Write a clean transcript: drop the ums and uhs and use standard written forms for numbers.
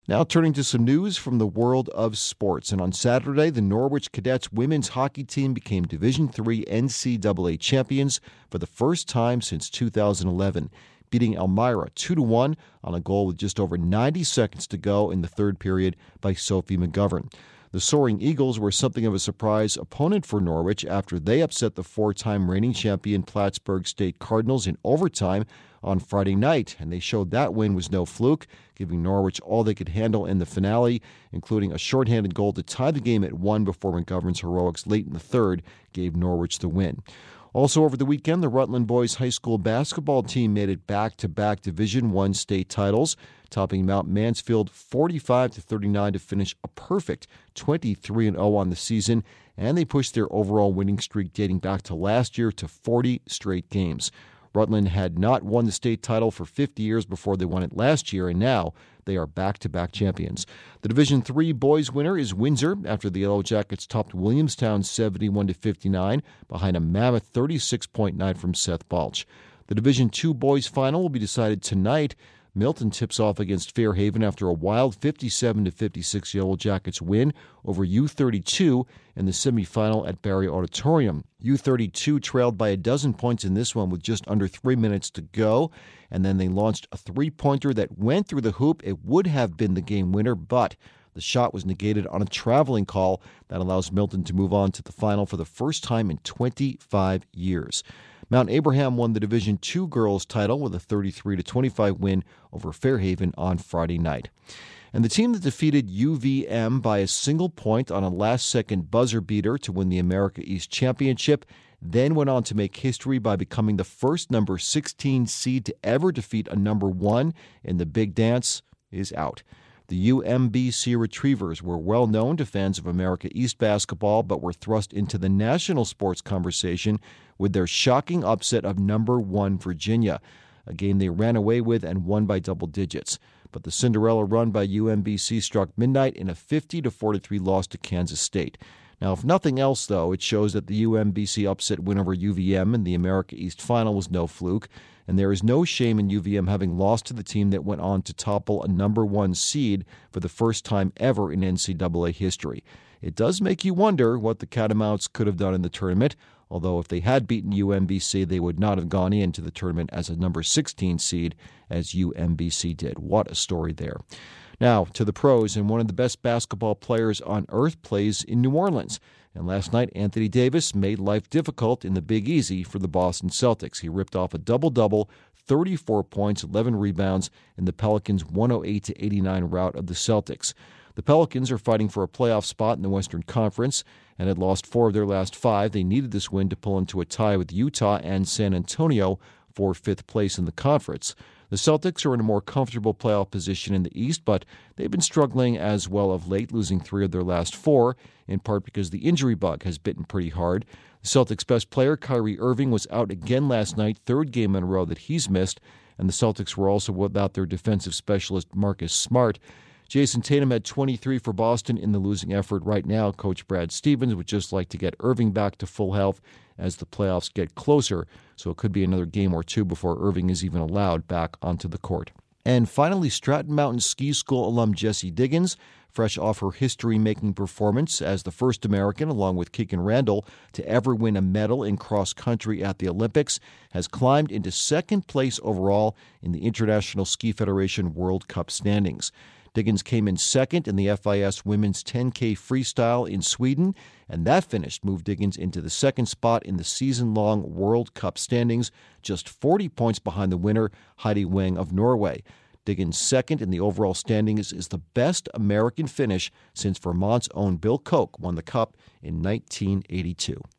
Now turning to some news from the world of sports. And on Saturday, the Norwich Cadets women's hockey team became Division III NCAA champions for the first time since 2011, beating Elmira 2-1 on a goal with just over 90 seconds to go in the third period by Sophie McGovern. The Soaring Eagles were something of a surprise opponent for Norwich after they upset the four-time reigning champion Plattsburgh State Cardinals in overtime on Friday night, and they showed that win was no fluke, giving Norwich all they could handle in the finale, including a shorthanded goal to tie the game at 1 before McGovern's heroics late in the third gave Norwich the win. Also over the weekend, the Rutland boys high school basketball team made it back-to-back Division I state titles, topping Mount Mansfield 45-39 to finish a perfect 23-0 on the season, and they pushed their overall winning streak dating back to last year to 40 straight games. Rutland had not won the state title for 50 years before they won it last year, and now they are back-to-back champions. The Division III boys winner is Windsor after the Yellow Jackets topped Williamstown 71-59 behind a mammoth 36-point night from Seth Balch. The Division II boys final will be decided tonight. Milton tips off against Fairhaven after a wild 57-56 Yellow Jackets win over U32 in the semifinal at Barry Auditorium. U32 trailed by a dozen points in this one with just under 3 minutes to go, and then they launched a three-pointer that went through the hoop. It would have been the game winner, but the shot was negated on a traveling call that allows Milton to move on to the final for the first time in 25 years. Mount Abraham won the Division II girls title with a 33-25 win over Fairhaven on Friday night. And the team that defeated UVM by a single point on a last-second buzzer beater to win the America East Championship then went on to make history by becoming the first number 16 seed to ever defeat a number 1 in the Big Dance is out. The UMBC Retrievers were well known to fans of America East basketball, but were thrust into the national sports conversation with their shocking upset of number 1 Virginia, a game they ran away with and won by double digits. But the Cinderella run by UMBC struck midnight in a 50-43 loss to Kansas State. Now, if nothing else, though, it shows that the UMBC upset win over UVM in the America East Final was no fluke, and there is no shame in UVM having lost to the team that went on to topple a number 1 seed for the first time ever in NCAA history. It does make you wonder what the Catamounts could have done in the tournament, although if they had beaten UMBC, they would not have gone into the tournament as a number 16 seed as UMBC did. What a story there. Now, to the pros, and one of the best basketball players on earth plays in New Orleans. And last night, Anthony Davis made life difficult in the Big Easy for the Boston Celtics. He ripped off a double-double, 34 points, 11 rebounds in the Pelicans' 108-89 rout of the Celtics. The Pelicans are fighting for a playoff spot in the Western Conference and had lost 4 of their last 5. They needed this win to pull into a tie with Utah and San Antonio for 5th place in the conference. The Celtics are in a more comfortable playoff position in the East, but they've been struggling as well of late, losing 3 of their last 4, in part because the injury bug has bitten pretty hard. The Celtics' best player, Kyrie Irving, was out again last night, 3rd game in a row that he's missed, and the Celtics were also without their defensive specialist, Marcus Smart. Jason Tatum had 23 for Boston in the losing effort. Right now, Coach Brad Stevens would just like to get Irving back to full health as the playoffs get closer, so it could be another game or 2 before Irving is even allowed back onto the court. And finally, Stratton Mountain Ski School alum Jessie Diggins, fresh off her history-making performance as the first American, along with Keegan Randall, to ever win a medal in cross-country at the Olympics, has climbed into 2nd place overall in the International Ski Federation World Cup standings. Diggins came in 2nd in the FIS Women's 10K Freestyle in Sweden, and that finish moved Diggins into the 2nd spot in the season-long World Cup standings, just 40 points behind the winner, Heidi Weng of Norway. Diggins' 2nd in the overall standings is the best American finish since Vermont's own Bill Koch won the Cup in 1982.